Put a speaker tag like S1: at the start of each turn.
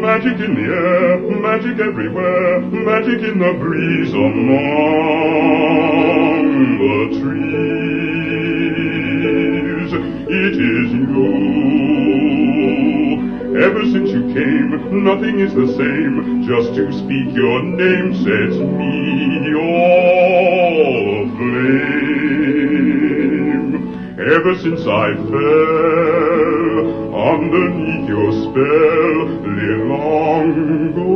S1: Magic in the air, magic everywhere, magic in the breeze among the trees. It is you. Ever since you came, nothing is the same. Just to speak your name sets me all aflame. Ever since I fell underneath your spell, long ago.